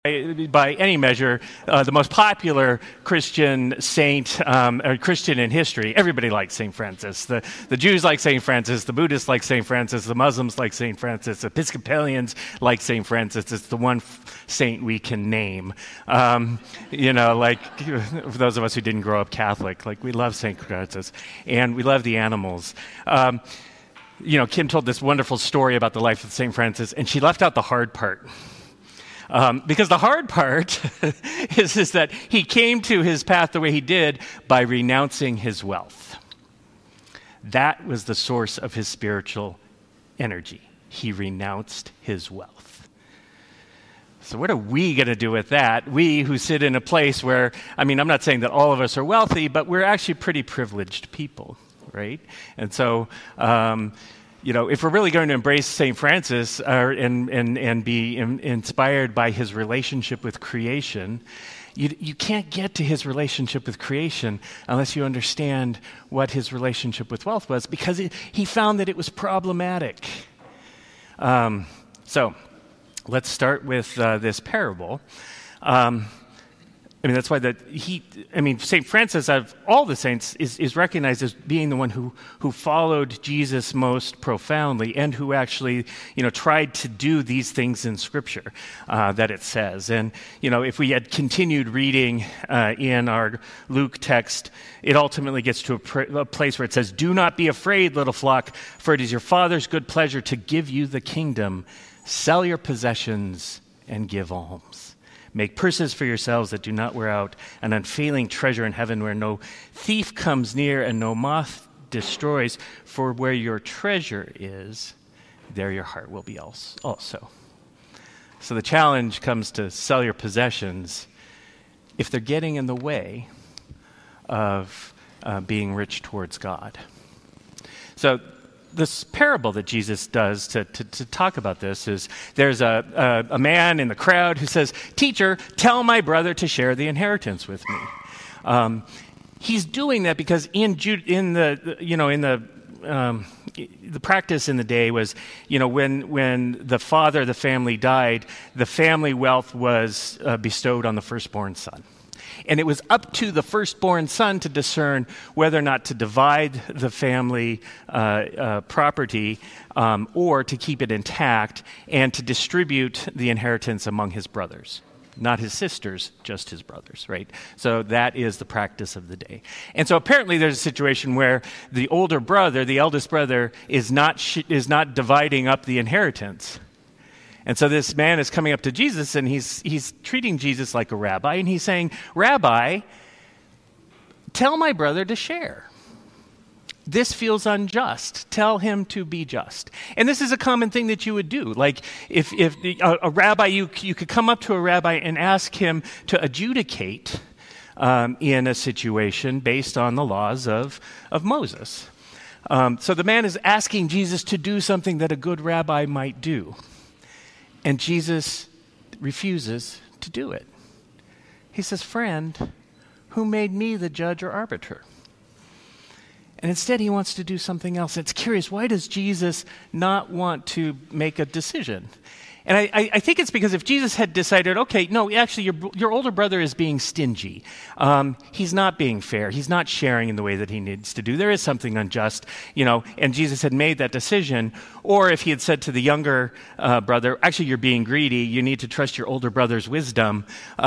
by any measure, the most popular Christian saint or Christian in history. Everybody likes St. Francis. The Jews like St. Francis. The Buddhists like St. Francis. The Muslims like St. Francis. Episcopalians like St. Francis. It's the one saint we can name. Like for those of us who didn't grow up Catholic, like we love St. Francis, and we love the animals. Kim told this wonderful story about the life of St. Francis, and she left out the hard part. Because the hard part is that he came to his path the way he did by renouncing his wealth. That was the source of his spiritual energy. He renounced his wealth. So what are we going to do with that? We who sit in a place where, I'm not saying that all of us are wealthy, but we're actually pretty privileged people, right? And so, if we're really going to embrace St. Francis and be inspired by his relationship with creation, you can't get to his relationship with creation unless you understand what his relationship with wealth was, because he found that it was problematic. So let's start with this parable. That's why St. Francis, out of all the saints, is recognized as being the one who followed Jesus most profoundly and who actually, tried to do these things in Scripture that it says. And, if we had continued reading in our Luke text, it ultimately gets to a place where it says, "Do not be afraid, little flock, for it is your Father's good pleasure to give you the kingdom. Sell your possessions and give alms. Make purses for yourselves that do not wear out, an unfailing treasure in heaven where no thief comes near and no moth destroys. For where your treasure is, there your heart will be also." So the challenge comes to sell your possessions if they're getting in the way of being rich towards God. So this parable that Jesus does to talk about this is there's a man in the crowd who says, "Teacher, tell my brother to share the inheritance with me." He's doing that because the practice in the day was, when the father of the family died, the family wealth was bestowed on the firstborn son. And it was up to the firstborn son to discern whether or not to divide the family property or to keep it intact and to distribute the inheritance among his brothers. Not his sisters, just his brothers, right? So that is the practice of the day. And so apparently there's a situation where the older brother, the eldest brother, is not dividing up the inheritance. And so this man is coming up to Jesus, and he's treating Jesus like a rabbi, and he's saying, "Rabbi, tell my brother to share. This feels unjust. Tell him to be just." And this is a common thing that you would do. Like if a rabbi, you could come up to a rabbi and ask him to adjudicate in a situation based on the laws of Moses. So the man is asking Jesus to do something that a good rabbi might do. And Jesus refuses to do it. He says, "Friend, who made me the judge or arbiter?" And instead he wants to do something else. It's curious, why does Jesus not want to make a decision? And I think it's because if Jesus had decided, okay, no, actually your older brother is being stingy. He's not being fair. He's not sharing in the way that he needs to do. There is something unjust, and Jesus had made that decision. Or if he had said to the younger brother, actually, you're being greedy. You need to trust your older brother's wisdom.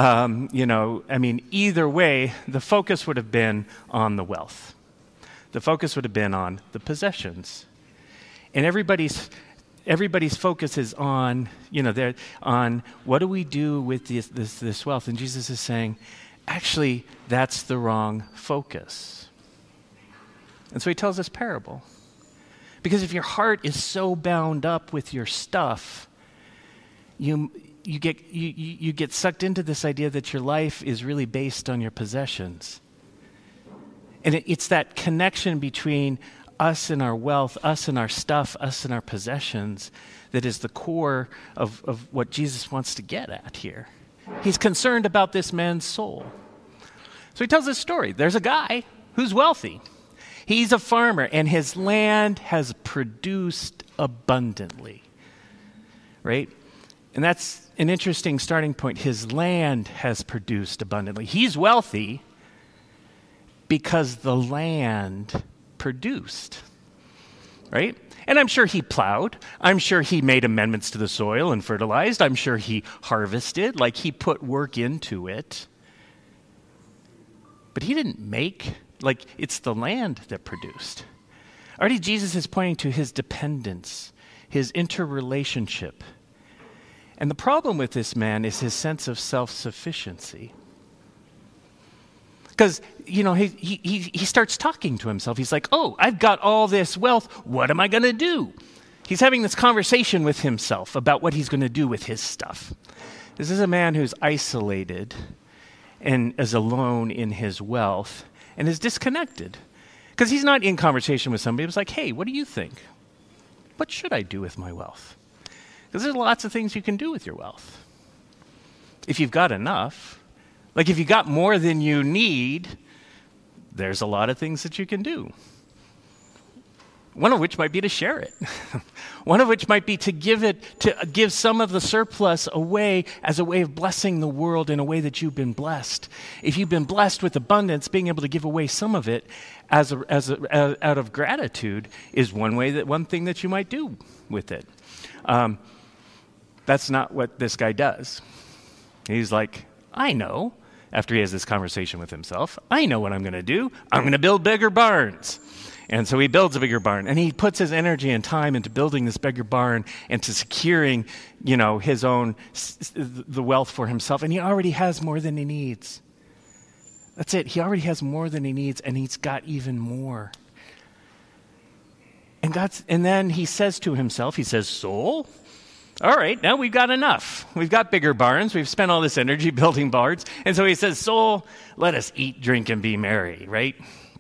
Either way, the focus would have been on the wealth. The focus would have been on the possessions. And everybody's focus is on, on what do we do with this wealth? And Jesus is saying, actually, that's the wrong focus. And so he tells this parable. Because if your heart is so bound up with your stuff, you get sucked into this idea that your life is really based on your possessions. And it's that connection between us and our wealth, us and our stuff, us and our possessions, that is the core of what Jesus wants to get at here. He's concerned about this man's soul. So he tells this story. There's a guy who's wealthy. He's a farmer, and his land has produced abundantly, right? And that's an interesting starting point. His land has produced abundantly. He's wealthy because the land produced, right? And I'm sure he plowed. I'm sure he made amendments to the soil and fertilized. I'm sure he harvested, like he put work into it. But he didn't make, like it's the land that produced. Already Jesus is pointing to his dependence, his interrelationship. And the problem with this man is his sense of self-sufficiency. Because, he starts talking to himself. He's like, oh, I've got all this wealth. What am I going to do? He's having this conversation with himself about what he's going to do with his stuff. This is a man who's isolated and is alone in his wealth and is disconnected. Because he's not in conversation with somebody. It's like, hey, what do you think? What should I do with my wealth? Because there's lots of things you can do with your wealth. If you've got enough. Like if you got more than you need, there's a lot of things that you can do. One of which might be to share it. One of which might be to give some of the surplus away as a way of blessing the world in a way that you've been blessed. If you've been blessed with abundance, being able to give away some of it out of gratitude is one thing that you might do with it. That's not what this guy does. He's like, I know. After he has this conversation with himself, I know what I'm going to do. I'm going to build bigger barns. And so he builds a bigger barn, and he puts his energy and time into building this bigger barn and to securing, his own, the wealth for himself. And he already has more than he needs. That's it. He already has more than he needs, and he's got even more. And then he says to himself, soul, all right, now we've got enough. We've got bigger barns. We've spent all this energy building barns. And so he says, soul, let us eat, drink, and be merry, right?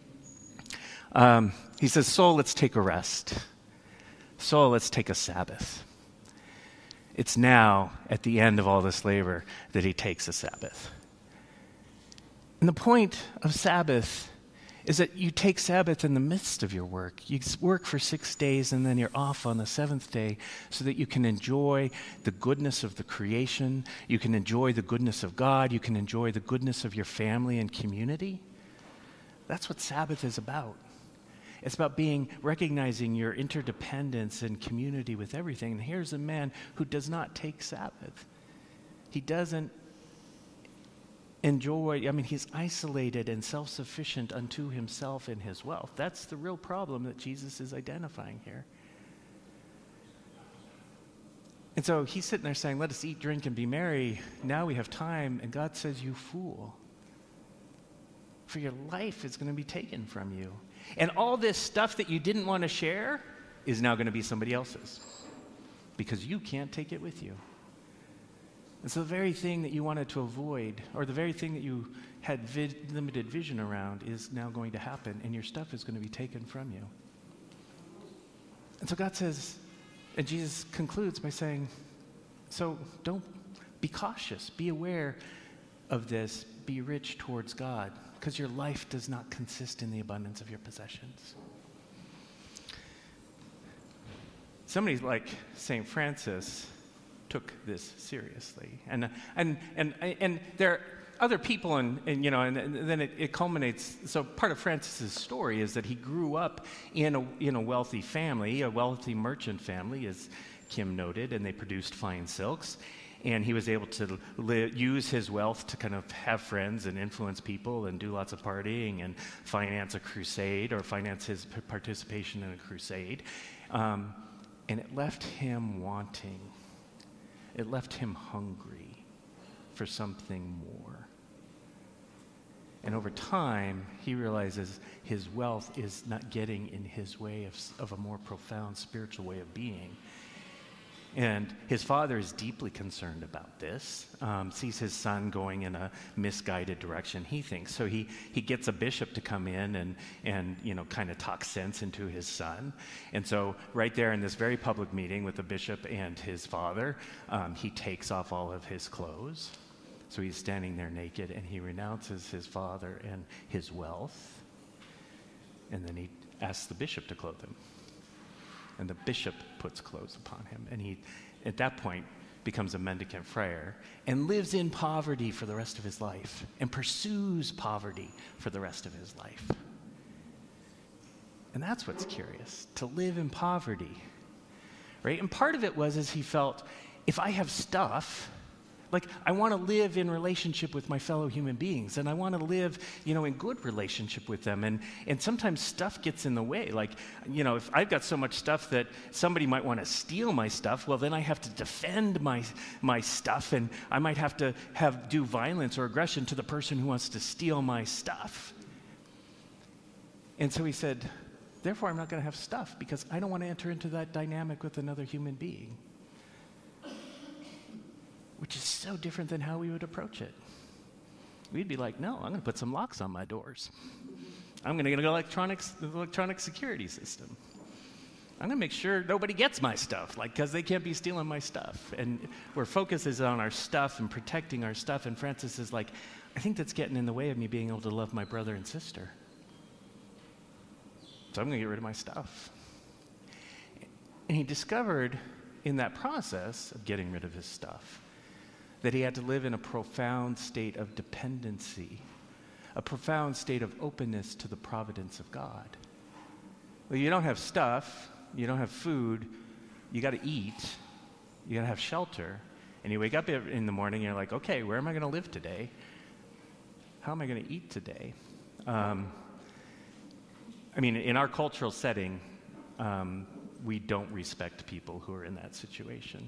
He says, soul, let's take a rest. Soul, let's take a Sabbath. It's now, at the end of all this labor, that he takes a Sabbath. And the point of Sabbath is that you take Sabbath in the midst of your work. You work for 6 days and then you're off on the seventh day so that you can enjoy the goodness of the creation. You can enjoy the goodness of God. You can enjoy the goodness of your family and community. That's what Sabbath is about. It's about recognizing your interdependence and community with everything. And here's a man who does not take Sabbath. He doesn't he's isolated and self-sufficient unto himself and his wealth. That's the real problem that Jesus is identifying here. And so he's sitting there saying, let us eat, drink, and be merry. Now we have time. And God says, you fool. For your life is going to be taken from you. And all this stuff that you didn't want to share is now going to be somebody else's. Because you can't take it with you. And so the very thing that you wanted to avoid, or the very thing that you had limited vision around, is now going to happen, and your stuff is going to be taken from you. And so God says, and Jesus concludes by saying, so don't be cautious, be aware of this, be rich towards God, because your life does not consist in the abundance of your possessions. Somebody like St. Francis took this seriously, and there are other people, and then it culminates. So part of Francis's story is that he grew up in a wealthy family, a wealthy merchant family, as Kim noted, and they produced fine silks, and he was able to use his wealth to kind of have friends and influence people and do lots of partying and finance a crusade or finance his participation in a crusade, and it left him wanting. It left him hungry for something more. And over time, he realizes his wealth is not getting in his way of a more profound spiritual way of being. And his father is deeply concerned about this, sees his son going in a misguided direction, he thinks. So he gets a bishop to come in and kind of talk sense into his son. And so right there in this very public meeting with the bishop and his father, he takes off all of his clothes. So he's standing there naked, and he renounces his father and his wealth. And then he asks the bishop to clothe him. And the bishop puts clothes upon him. And he, at that point, becomes a mendicant friar and lives in poverty for the rest of his life and pursues poverty for the rest of his life. And that's what's curious, to live in poverty, right? And part of it was as he felt, if I have stuff, like I want to live in relationship with my fellow human beings, and I want to live, in good relationship with them. And sometimes stuff gets in the way. Like, if I've got so much stuff that somebody might want to steal my stuff, well, then I have to defend my stuff, and I might have to do violence or aggression to the person who wants to steal my stuff. And so he said, therefore, I'm not going to have stuff because I don't want to enter into that dynamic with another human being. Which is so different than how we would approach it. We'd be like, no, I'm going to put some locks on my doors. I'm going to get an electronic security system. I'm going to make sure nobody gets my stuff, because they can't be stealing my stuff. And where focus is on our stuff and protecting our stuff, and Francis is like, I think that's getting in the way of me being able to love my brother and sister. So I'm going to get rid of my stuff. And he discovered in that process of getting rid of his stuff that he had to live in a profound state of dependency, a profound state of openness to the providence of God. Well, you don't have stuff, you don't have food, you got to eat, you got to have shelter, and you wake up in the morning and you're like, okay, where am I going to live today? How am I going to eat today? In our cultural setting, we don't respect people who are in that situation.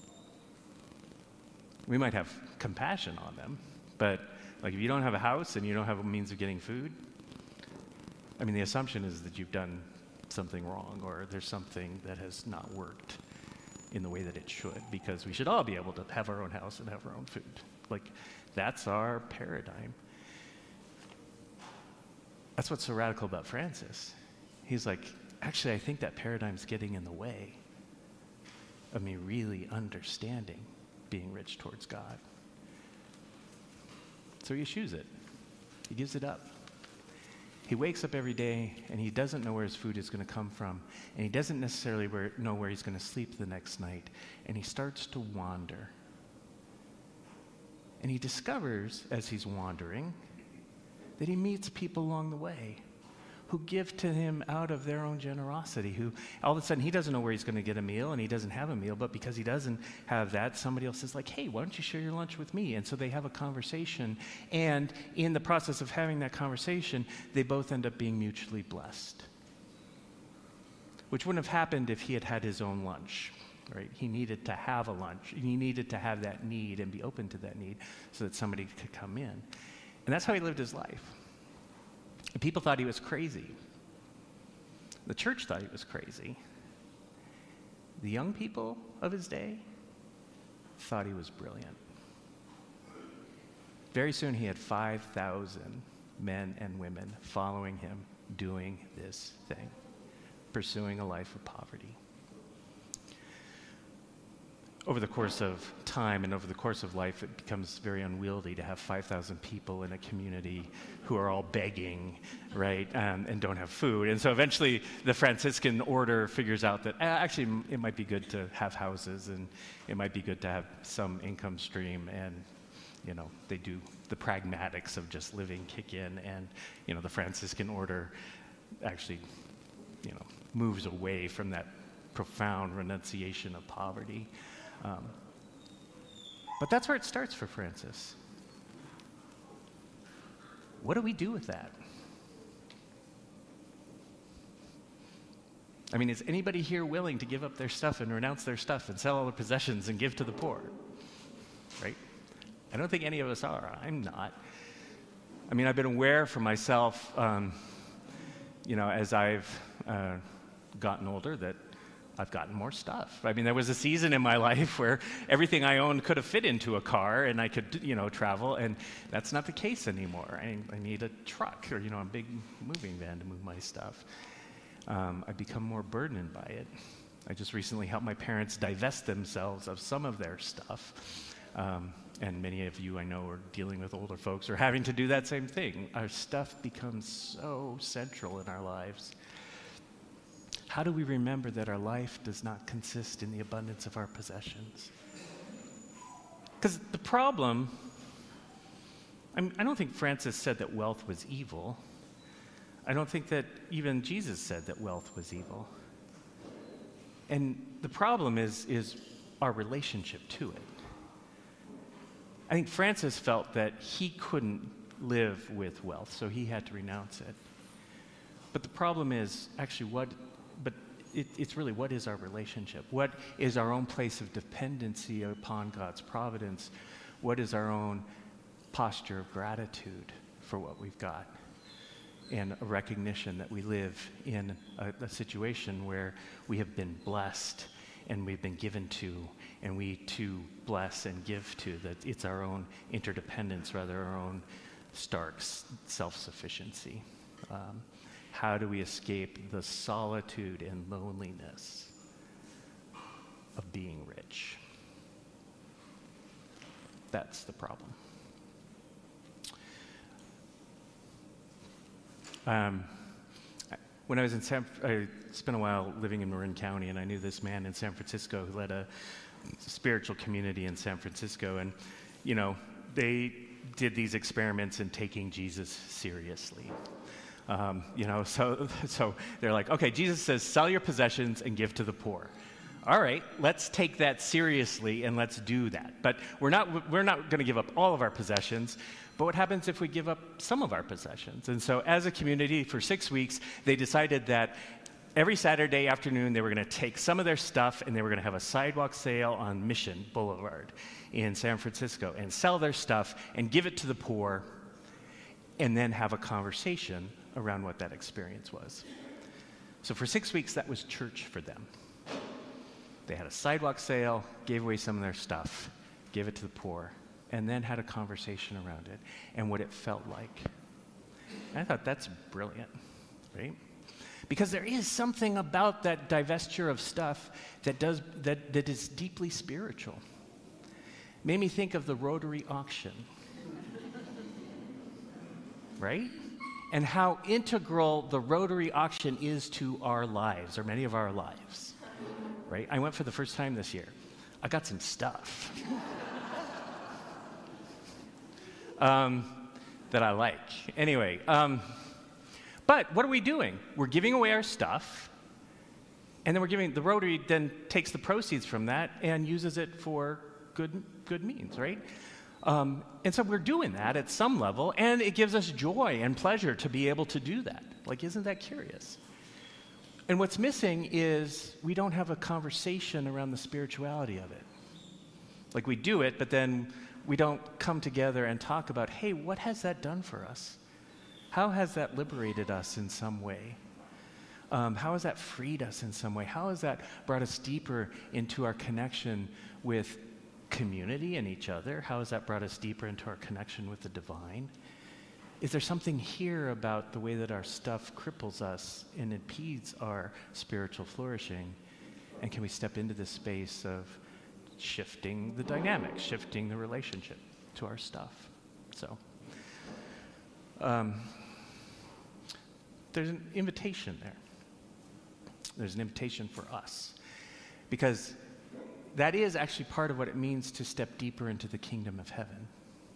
We might have compassion on them, but if you don't have a house and you don't have a means of getting food, the assumption is that you've done something wrong or there's something that has not worked in the way that it should, because we should all be able to have our own house and have our own food. That's our paradigm. That's what's so radical about Francis. He's like, actually, I think that paradigm's getting in the way of me really understanding being rich towards God. So he eschews it. He gives it up. He wakes up every day and he doesn't know where his food is going to come from, and he doesn't necessarily know where he's going to sleep the next night, and he starts to wander. And he discovers as he's wandering that he meets people along the way who give to him out of their own generosity, who all of a sudden he doesn't know where he's going to get a meal, and he doesn't have a meal, but because he doesn't have that, somebody else is like, hey, why don't you share your lunch with me? And so they have a conversation, and in the process of having that conversation, they both end up being mutually blessed, which wouldn't have happened if he had had his own lunch, right? He needed to have a lunch. He needed to have that need and be open to that need so that somebody could come in. And that's how he lived his life. And people thought he was crazy. The church thought he was crazy. The young people of his day thought he was brilliant. Very soon he had 5,000 men and women following him, doing this thing, pursuing a life of poverty. Over the course of time and over the course of life, it becomes very unwieldy to have 5,000 people in a community who are all begging, right, and don't have food. And so eventually the Franciscan order figures out that actually it might be good to have houses, and it might be good to have some income stream, and they do the pragmatics of just living kick in, and the Franciscan order actually moves away from that profound renunciation of poverty. But that's where it starts for Francis. What do we do with that? Is anybody here willing to give up their stuff and renounce their stuff and sell all their possessions and give to the poor? Right? I don't think any of us are. I'm not. I've been aware for myself, as I've gotten older, that I've gotten more stuff. There was a season in my life where everything I owned could have fit into a car and I could, travel, and that's not the case anymore. I need a truck or, a big moving van to move my stuff. I've become more burdened by it. I just recently helped my parents divest themselves of some of their stuff. And many of you I know are dealing with older folks or having to do that same thing. Our stuff becomes so central in our lives. How do we remember that our life does not consist in the abundance of our possessions? Because the problem, I don't think Francis said that wealth was evil. I don't think that even Jesus said that wealth was evil. And the problem is our relationship to it. I think Francis felt that he couldn't live with wealth, so he had to renounce it. But the problem is actually it's really what is our relationship? What is our own place of dependency upon God's providence? What is our own posture of gratitude for what we've got? And a recognition that we live in a situation where we have been blessed and we've been given to, and we too bless and give to, that it's our own interdependence, rather our own stark self-sufficiency. How do we escape the solitude and loneliness of being rich? That's the problem. When I was I spent a while living in Marin County, and I knew this man in San Francisco who led a spiritual community in San Francisco. And, they did these experiments in taking Jesus seriously. So they're like, okay, Jesus says, sell your possessions and give to the poor. All right, let's take that seriously and let's do that. But we're not going to give up all of our possessions. But what happens if we give up some of our possessions? And so as a community, for 6 weeks, they decided that every Saturday afternoon, they were going to take some of their stuff and they were going to have a sidewalk sale on Mission Boulevard in San Francisco and sell their stuff and give it to the poor and then have a conversation around what that experience was. So for 6 weeks, that was church for them. They had a sidewalk sale, gave away some of their stuff, gave it to the poor, and then had a conversation around it and what it felt like. And I thought that's brilliant, right? Because there is something about that divestiture of stuff that is deeply spiritual. Made me think of the Rotary auction, right? And how integral the Rotary auction is to our lives, or many of our lives, right? I went for the first time this year. I got some stuff that I like. Anyway, but what are we doing? We're giving away our stuff, and then the Rotary then takes the proceeds from that and uses it for good means, right? And so we're doing that at some level, and it gives us joy and pleasure to be able to do that. Like, isn't that curious? And what's missing is we don't have a conversation around the spirituality of it. Like, we do it, but then we don't come together and talk about, hey, what has that done for us? How has that liberated us in some way? How has that freed us in some way? How has that brought us deeper into our connection with community and each other? How has that brought us deeper into our connection with the divine? Is there something here about the way that our stuff cripples us and impedes our spiritual flourishing? And can we step into this space of shifting the dynamic, shifting the relationship to our stuff? So, there's an invitation there. There's an invitation for us. Because that is actually part of what it means to step deeper into the kingdom of heaven.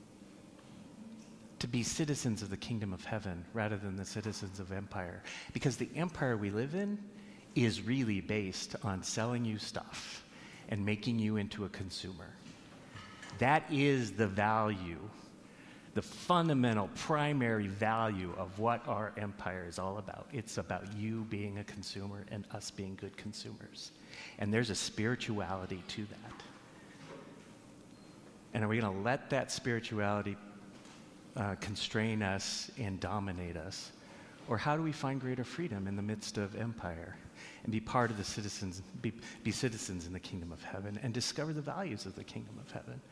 To be citizens of the kingdom of heaven rather than the citizens of empire. Because the empire we live in is really based on selling you stuff and making you into a consumer. That is the value, the fundamental primary value of what our empire is all about. It's about you being a consumer and us being good consumers. And there's a spirituality to that. And are we going to let that spirituality constrain us and dominate us? Or how do we find greater freedom in the midst of empire and be part of the citizens, be citizens in the kingdom of heaven and discover the values of the kingdom of heaven?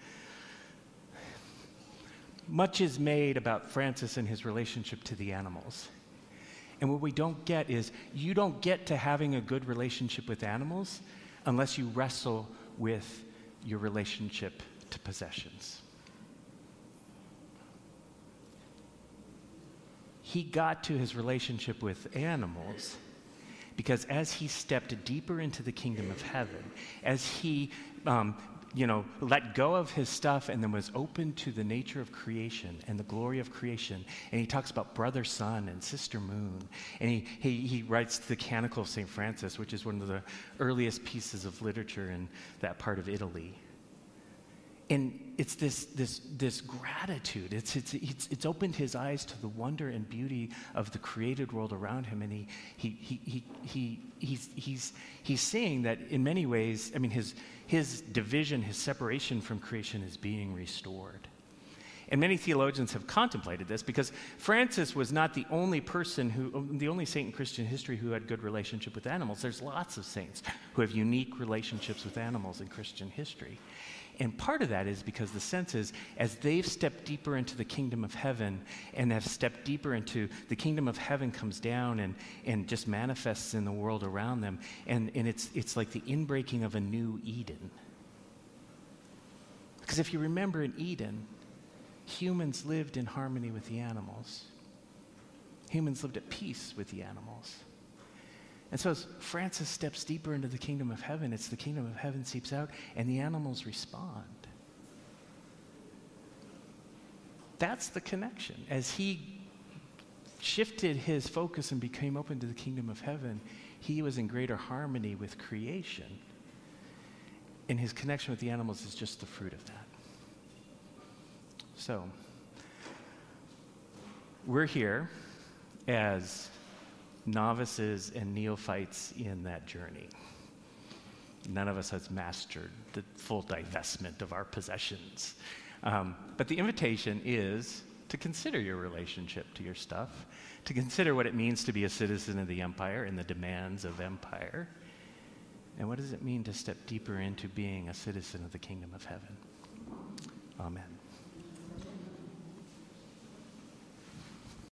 Much is made about Francis and his relationship to the animals. And what we don't get is you don't get to having a good relationship with animals unless you wrestle with your relationship to possessions. He got to his relationship with animals because as he stepped deeper into the kingdom of heaven, as he let go of his stuff and then was open to the nature of creation and the glory of creation. And he talks about brother sun and sister moon. And he writes the Canticle of St. Francis, which is one of the earliest pieces of literature in that part of Italy. And it's this gratitude. It's opened his eyes to the wonder and beauty of the created world around him, and he's seeing that in many ways. I mean, his division, his separation from creation, is being restored. And many theologians have contemplated this because Francis was not the only saint in Christian history who had good relationship with animals. There's lots of saints who have unique relationships with animals in Christian history. And part of that is because the sense is, as they've stepped deeper into the kingdom of heaven and have stepped deeper into the kingdom of heaven comes down and just manifests in the world around them. And it's like the inbreaking of a new Eden. Because if you remember in Eden, humans lived in harmony with the animals. Humans lived at peace with the animals. And so as Francis steps deeper into the kingdom of heaven, it's the kingdom of heaven seeps out and the animals respond. That's the connection. As he shifted his focus and became open to the kingdom of heaven, he was in greater harmony with creation. And his connection with the animals is just the fruit of that. So, we're here as novices and neophytes in that journey. None of us has mastered the full divestment of our possessions. But the invitation is to consider your relationship to your stuff, to consider what it means to be a citizen of the empire and the demands of empire, and what does it mean to step deeper into being a citizen of the kingdom of heaven. Amen.